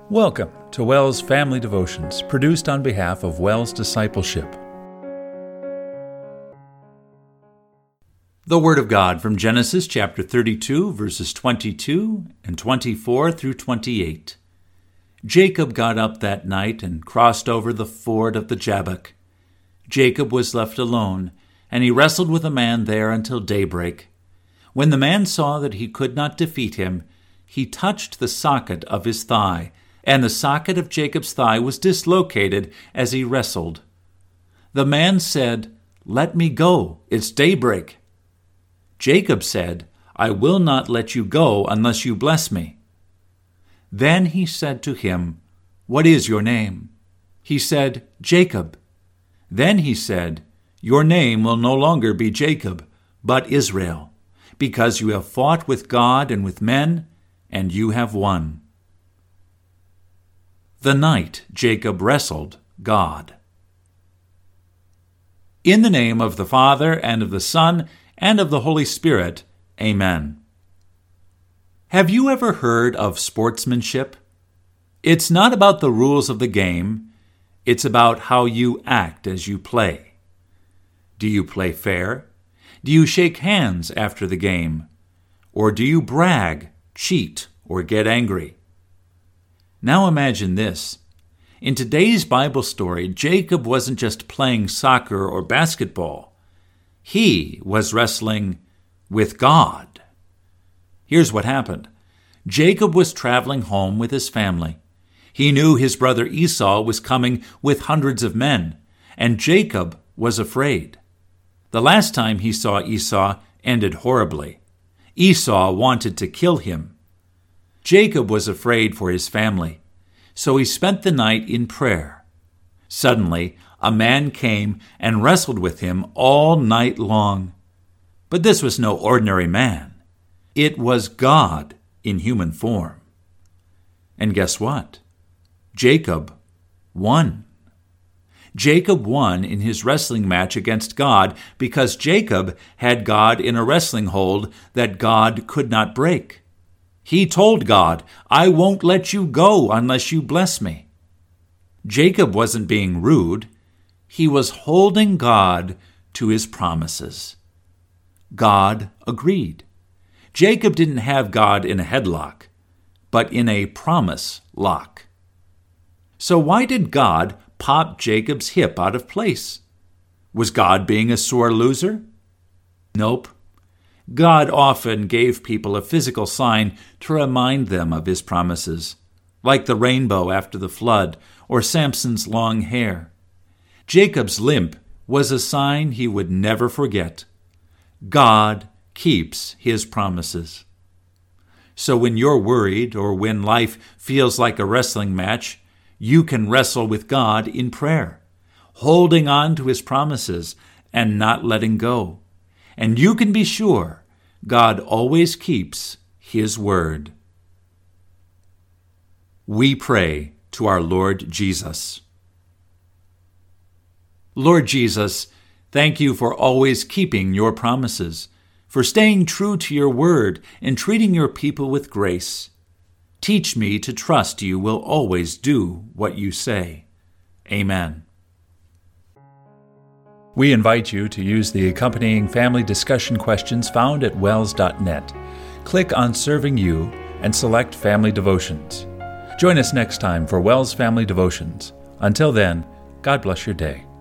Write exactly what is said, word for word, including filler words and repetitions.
Welcome to WELS Family Devotions, produced on behalf of WELS Discipleship. The Word of God from Genesis chapter thirty-two, verses twenty-two and twenty-four through twenty-eight. Jacob got up that night and crossed over the ford of the Jabbok. Jacob was left alone, and he wrestled with a man there until daybreak. When the man saw that he could not defeat him, he touched the socket of his thigh, and the socket of Jacob's thigh was dislocated as he wrestled. The man said, "Let me go, it's daybreak." Jacob said, "I will not let you go unless you bless me." Then he said to him, "What is your name?" He said, "Jacob." Then he said, "Your name will no longer be Jacob, but Israel, because you have fought with God and with men, and you have won." The night Jacob wrestled God. In the name of the Father, and of the Son, and of the Holy Spirit, Amen. Have you ever heard of sportsmanship? It's not about the rules of the game. It's about how you act as you play. Do you play fair? Do you shake hands after the game? Or do you brag, cheat, or get angry? Now imagine this. In today's Bible story, Jacob wasn't just playing soccer or basketball. He was wrestling with God. Here's what happened. Jacob was traveling home with his family. He knew his brother Esau was coming with hundreds of men, and Jacob was afraid. The last time he saw Esau ended horribly. Esau wanted to kill him. Jacob was afraid for his family, so he spent the night in prayer. Suddenly, a man came and wrestled with him all night long. But this was no ordinary man. It was God in human form. And guess what? Jacob won. Jacob won in his wrestling match against God because Jacob had God in a wrestling hold that God could not break. He told God, "I won't let you go unless you bless me." Jacob wasn't being rude. He was holding God to his promises. God agreed. Jacob didn't have God in a headlock, but in a promise lock. So why did God pop Jacob's hip out of place? Was God being a sore loser? Nope. God often gave people a physical sign to remind them of his promises, like the rainbow after the flood or Samson's long hair. Jacob's limp was a sign he would never forget. God keeps his promises. So when you're worried or when life feels like a wrestling match, you can wrestle with God in prayer, holding on to his promises and not letting go. And you can be sure God always keeps his word. We pray to our Lord Jesus. Lord Jesus, thank you for always keeping your promises, for staying true to your word and treating your people with grace. Teach me to trust you will always do what you say. Amen. We invite you to use the accompanying family discussion questions found at wels dot net. Click on Serving You and select Family Devotions. Join us next time for WELS Family Devotions. Until then, God bless your day.